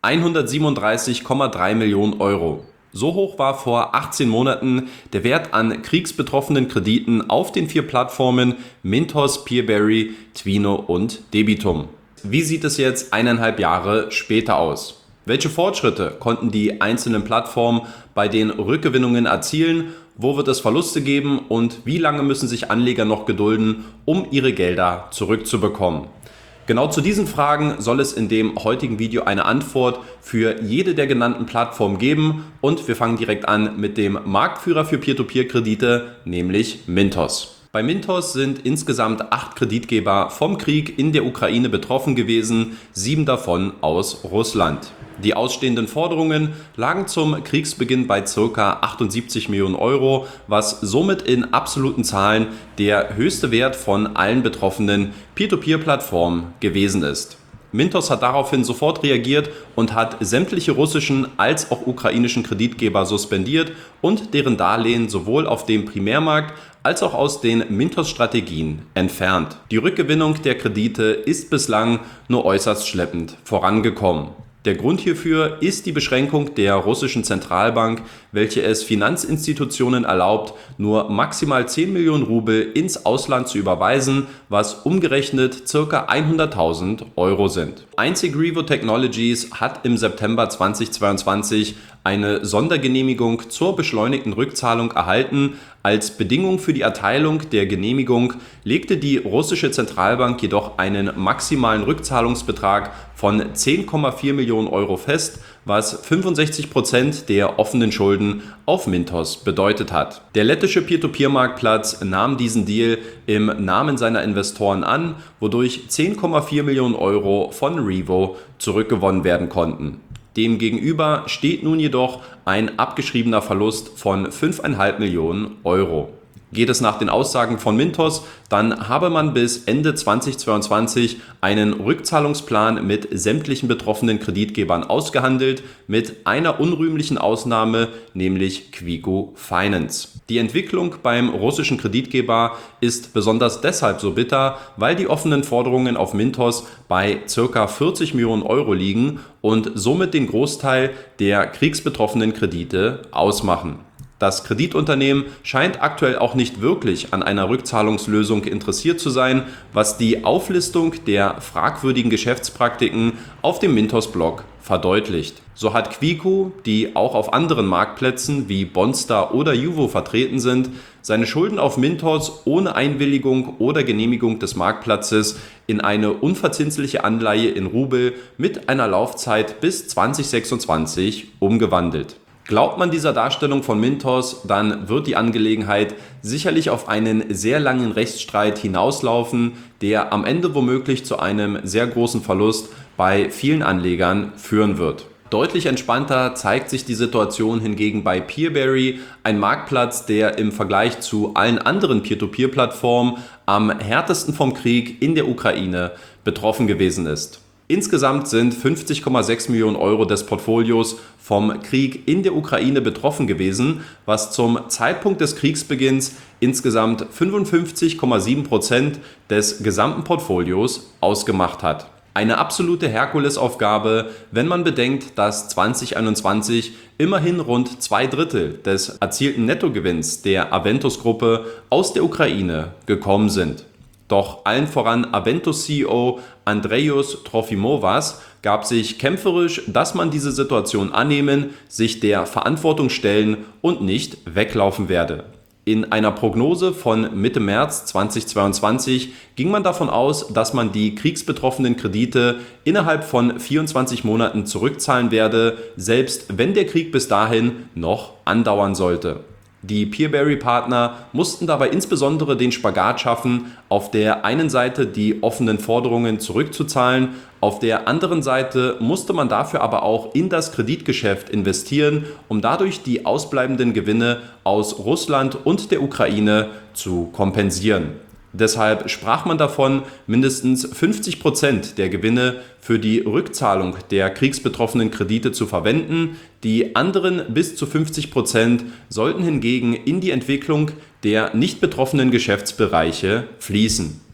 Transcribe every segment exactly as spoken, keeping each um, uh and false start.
hundertsiebenunddreißig Komma drei Millionen Euro. So hoch war vor achtzehn Monaten der Wert an kriegsbetroffenen Krediten auf den vier Plattformen Mintos, Peerberry, Twino und Debitum. Wie sieht es jetzt eineinhalb Jahre später aus? Welche Fortschritte konnten die einzelnen Plattformen bei den Rückgewinnungen erzielen? Wo wird es Verluste geben und wie lange müssen sich Anleger noch gedulden, um ihre Gelder zurückzubekommen? Genau zu diesen Fragen soll es in dem heutigen Video eine Antwort für jede der genannten Plattformen geben und wir fangen direkt an mit dem Marktführer für Peer-to-Peer-Kredite, nämlich Mintos. Bei Mintos sind insgesamt acht Kreditgeber vom Krieg in der Ukraine betroffen gewesen, sieben davon aus Russland. Die ausstehenden Forderungen lagen zum Kriegsbeginn bei ca. achtundsiebzig Millionen Euro, was somit in absoluten Zahlen der höchste Wert von allen betroffenen Peer-to-Peer-Plattformen gewesen ist. Mintos hat daraufhin sofort reagiert und hat sämtliche russischen als auch ukrainischen Kreditgeber suspendiert und deren Darlehen sowohl auf dem Primärmarkt als auch aus den Mintos-Strategien entfernt. Die Rückgewinnung der Kredite ist bislang nur äußerst schleppend vorangekommen. Der Grund hierfür ist die Beschränkung der russischen Zentralbank, welche es Finanzinstitutionen erlaubt, nur maximal zehn Millionen Rubel ins Ausland zu überweisen, was umgerechnet ca. hunderttausend Euro sind. Einzig Revo Technologies hat im September zweitausendzweiundzwanzig eine Sondergenehmigung zur beschleunigten Rückzahlung erhalten. Als Bedingung für die Erteilung der Genehmigung legte die russische Zentralbank jedoch einen maximalen Rückzahlungsbetrag von zehn Komma vier Millionen Euro fest, was fünfundsechzig Prozent der offenen Schulden auf Mintos bedeutet hat. Der lettische Peer-to-Peer-Marktplatz nahm diesen Deal im Namen seiner Investoren an, wodurch zehn Komma vier Millionen Euro von Revo zurückgewonnen werden konnten. Demgegenüber steht nun jedoch ein abgeschriebener Verlust von fünf Komma fünf Millionen Euro. Geht es nach den Aussagen von Mintos, dann habe man bis Ende zweitausendzweiundzwanzig einen Rückzahlungsplan mit sämtlichen betroffenen Kreditgebern ausgehandelt, mit einer unrühmlichen Ausnahme, nämlich Quico Finance. Die Entwicklung beim russischen Kreditgeber ist besonders deshalb so bitter, weil die offenen Forderungen auf Mintos bei ca. vierzig Millionen Euro liegen und somit den Großteil der kriegsbetroffenen Kredite ausmachen. Das Kreditunternehmen scheint aktuell auch nicht wirklich an einer Rückzahlungslösung interessiert zu sein, was die Auflistung der fragwürdigen Geschäftspraktiken auf dem Mintos-Blog verdeutlicht. So hat Quico, die auch auf anderen Marktplätzen wie Bonstar oder Juvo vertreten sind, seine Schulden auf Mintos ohne Einwilligung oder Genehmigung des Marktplatzes in eine unverzinsliche Anleihe in Rubel mit einer Laufzeit bis zweitausendsechsundzwanzig umgewandelt. Glaubt man dieser Darstellung von Mintos, dann wird die Angelegenheit sicherlich auf einen sehr langen Rechtsstreit hinauslaufen, der am Ende womöglich zu einem sehr großen Verlust bei vielen Anlegern führen wird. Deutlich entspannter zeigt sich die Situation hingegen bei Peerberry, ein Marktplatz, der im Vergleich zu allen anderen Peer-to-Peer-Plattformen am härtesten vom Krieg in der Ukraine betroffen gewesen ist. Insgesamt sind fünfzig Komma sechs Millionen Euro des Portfolios vom Krieg in der Ukraine betroffen gewesen, was zum Zeitpunkt des Kriegsbeginns insgesamt fünfundfünfzig Komma sieben Prozent des gesamten Portfolios ausgemacht hat. Eine absolute Herkulesaufgabe, wenn man bedenkt, dass zweitausendeinundzwanzig immerhin rund zwei Drittel des erzielten Nettogewinns der Aventus-Gruppe aus der Ukraine gekommen sind. Doch allen voran Aventus-C E O Andrejus Trofimovas gab sich kämpferisch, dass man diese Situation annehmen, sich der Verantwortung stellen und nicht weglaufen werde. In einer Prognose von Mitte März zweitausendzweiundzwanzig ging man davon aus, dass man die kriegsbetroffenen Kredite innerhalb von vierundzwanzig Monaten zurückzahlen werde, selbst wenn der Krieg bis dahin noch andauern sollte. Die Peerberry-Partner mussten dabei insbesondere den Spagat schaffen, auf der einen Seite die offenen Forderungen zurückzuzahlen, auf der anderen Seite musste man dafür aber auch in das Kreditgeschäft investieren, um dadurch die ausbleibenden Gewinne aus Russland und der Ukraine zu kompensieren. Deshalb sprach man davon, mindestens fünfzig Prozent der Gewinne für die Rückzahlung der kriegsbetroffenen Kredite zu verwenden. Die anderen bis zu fünfzig Prozent sollten hingegen in die Entwicklung der nicht betroffenen Geschäftsbereiche fließen.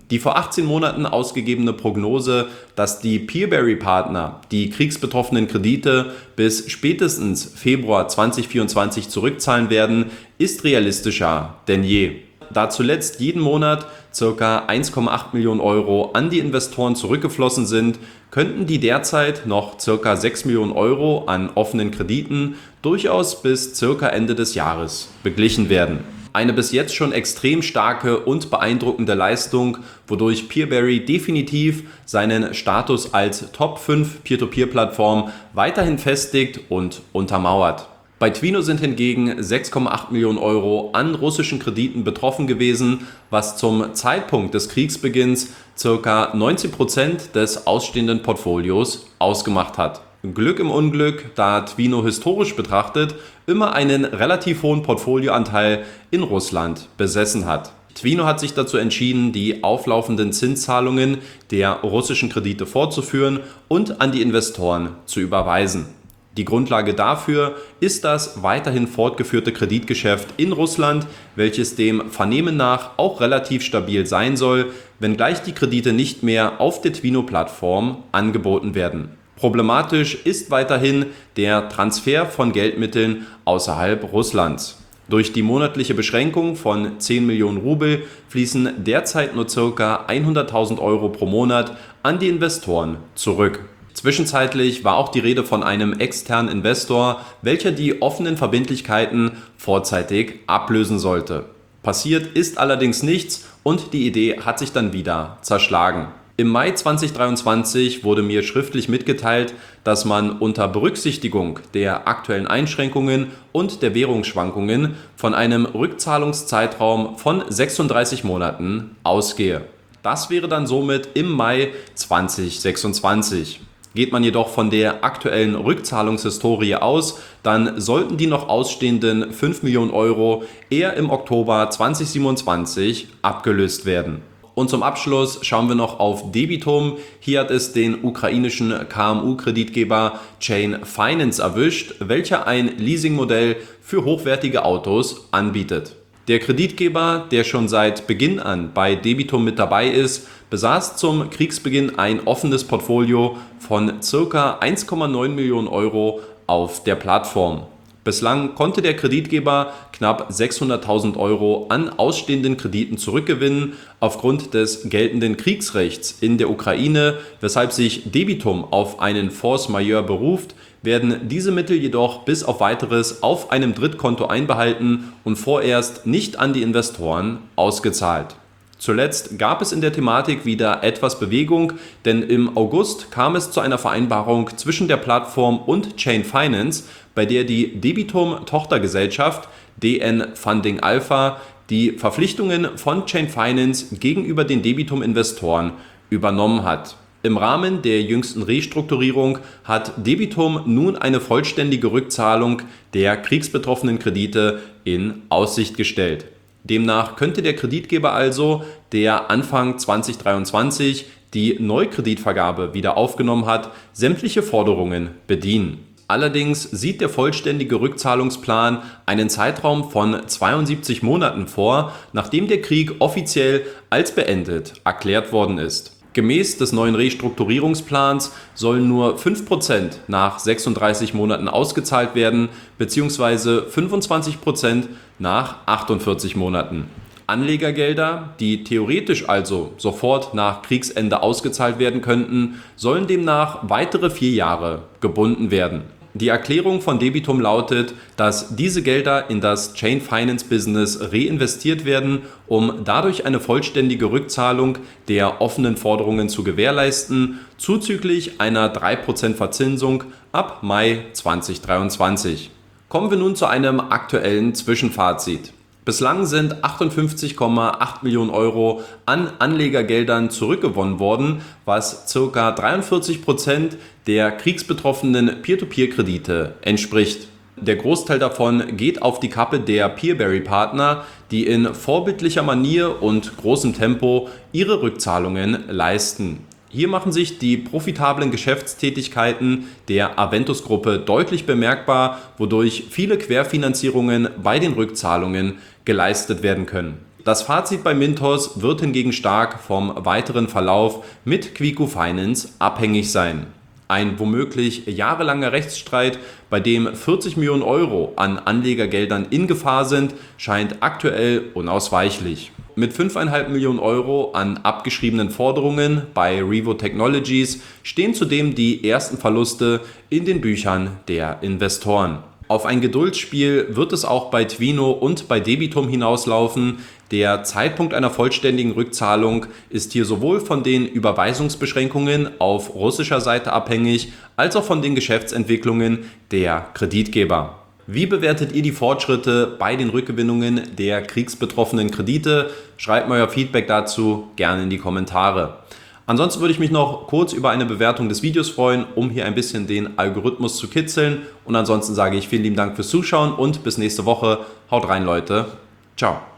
Die vor achtzehn Monaten ausgegebene Prognose, dass die Peerberry-Partner die kriegsbetroffenen Kredite bis spätestens Februar zweitausendvierundzwanzig zurückzahlen werden, ist realistischer denn je. Da zuletzt jeden Monat ca. eins Komma acht Millionen Euro an die Investoren zurückgeflossen sind, könnten die derzeit noch ca. sechs Millionen Euro an offenen Krediten durchaus bis ca. Ende des Jahres beglichen werden. Eine bis jetzt schon extrem starke und beeindruckende Leistung, wodurch Peerberry definitiv seinen Status als Top fünf Peer-to-Peer-Plattform weiterhin festigt und untermauert. Bei Twino sind hingegen sechs Komma acht Millionen Euro an russischen Krediten betroffen gewesen, was zum Zeitpunkt des Kriegsbeginns ca. neunzehn Prozent des ausstehenden Portfolios ausgemacht hat. Glück im Unglück, da Twino historisch betrachtet immer einen relativ hohen Portfolioanteil in Russland besessen hat. Twino hat sich dazu entschieden, die auflaufenden Zinszahlungen der russischen Kredite fortzuführen und an die Investoren zu überweisen. Die Grundlage dafür ist das weiterhin fortgeführte Kreditgeschäft in Russland, welches dem Vernehmen nach auch relativ stabil sein soll, wenngleich die Kredite nicht mehr auf der Twino-Plattform angeboten werden. Problematisch ist weiterhin der Transfer von Geldmitteln außerhalb Russlands. Durch die monatliche Beschränkung von zehn Millionen Rubel fließen derzeit nur ca. hunderttausend Euro pro Monat an die Investoren zurück. Zwischenzeitlich war auch die Rede von einem externen Investor, welcher die offenen Verbindlichkeiten vorzeitig ablösen sollte. Passiert ist allerdings nichts und die Idee hat sich dann wieder zerschlagen. Im Mai zweitausenddreiundzwanzig wurde mir schriftlich mitgeteilt, dass man unter Berücksichtigung der aktuellen Einschränkungen und der Währungsschwankungen von einem Rückzahlungszeitraum von sechsunddreißig Monaten ausgehe. Das wäre dann somit im Mai zweitausendsechsundzwanzig. Geht man jedoch von der aktuellen Rückzahlungshistorie aus, dann sollten die noch ausstehenden fünf Millionen Euro eher im Oktober zweitausendsiebenundzwanzig abgelöst werden. Und zum Abschluss schauen wir noch auf Debitum. Hier hat es den ukrainischen K M U-Kreditgeber Chain Finance erwischt, welcher ein Leasingmodell für hochwertige Autos anbietet. Der Kreditgeber, der schon seit Beginn an bei Debitum mit dabei ist, besaß zum Kriegsbeginn ein offenes Portfolio von ca. eins Komma neun Millionen Euro auf der Plattform. Bislang konnte der Kreditgeber knapp sechshunderttausend Euro an ausstehenden Krediten zurückgewinnen aufgrund des geltenden Kriegsrechts in der Ukraine, weshalb sich Debitum auf einen Force Majeure beruft, werden diese Mittel jedoch bis auf Weiteres auf einem Drittkonto einbehalten und vorerst nicht an die Investoren ausgezahlt. Zuletzt gab es in der Thematik wieder etwas Bewegung, denn im August kam es zu einer Vereinbarung zwischen der Plattform und Chain Finance, bei der die Debitum-Tochtergesellschaft D N Funding Alpha die Verpflichtungen von Chain Finance gegenüber den Debitum-Investoren übernommen hat. Im Rahmen der jüngsten Restrukturierung hat Debitum nun eine vollständige Rückzahlung der kriegsbetroffenen Kredite in Aussicht gestellt. Demnach könnte der Kreditgeber also, der Anfang zweitausenddreiundzwanzig die Neukreditvergabe wieder aufgenommen hat, sämtliche Forderungen bedienen. Allerdings sieht der vollständige Rückzahlungsplan einen Zeitraum von zweiundsiebzig Monaten vor, nachdem der Krieg offiziell als beendet erklärt worden ist. Gemäß des neuen Restrukturierungsplans sollen nur fünf Prozent nach sechsunddreißig Monaten ausgezahlt werden, bzw. fünfundzwanzig Prozent nach achtundvierzig Monaten. Anlegergelder, die theoretisch also sofort nach Kriegsende ausgezahlt werden könnten, sollen demnach weitere vier Jahre gebunden werden. Die Erklärung von Debitum lautet, dass diese Gelder in das Chain Finance Business reinvestiert werden, um dadurch eine vollständige Rückzahlung der offenen Forderungen zu gewährleisten, zuzüglich einer drei Prozent Verzinsung ab Mai zweitausenddreiundzwanzig. Kommen wir nun zu einem aktuellen Zwischenfazit. Bislang sind achtundfünfzig Komma acht Millionen Euro an Anlegergeldern zurückgewonnen worden, was ca. dreiundvierzig Prozent der kriegsbetroffenen Peer-to-Peer-Kredite entspricht. Der Großteil davon geht auf die Kappe der Peerberry-Partner, die in vorbildlicher Manier und großem Tempo ihre Rückzahlungen leisten. Hier machen sich die profitablen Geschäftstätigkeiten der Aventus-Gruppe deutlich bemerkbar, wodurch viele Querfinanzierungen bei den Rückzahlungen geleistet werden können. Das Fazit bei Mintos wird hingegen stark vom weiteren Verlauf mit Quico Finance abhängig sein. Ein womöglich jahrelanger Rechtsstreit, bei dem vierzig Millionen Euro an Anlegergeldern in Gefahr sind, scheint aktuell unausweichlich. Mit fünf Komma fünf Millionen Euro an abgeschriebenen Forderungen bei Revo Technologies stehen zudem die ersten Verluste in den Büchern der Investoren. Auf ein Geduldsspiel wird es auch bei Twino und bei Debitum hinauslaufen. Der Zeitpunkt einer vollständigen Rückzahlung ist hier sowohl von den Überweisungsbeschränkungen auf russischer Seite abhängig, als auch von den Geschäftsentwicklungen der Kreditgeber. Wie bewertet ihr die Fortschritte bei den Rückgewinnungen der kriegsbetroffenen Kredite? Schreibt mir euer Feedback dazu gerne in die Kommentare. Ansonsten würde ich mich noch kurz über eine Bewertung des Videos freuen, um hier ein bisschen den Algorithmus zu kitzeln. Und ansonsten sage ich vielen lieben Dank fürs Zuschauen und bis nächste Woche. Haut rein, Leute. Ciao.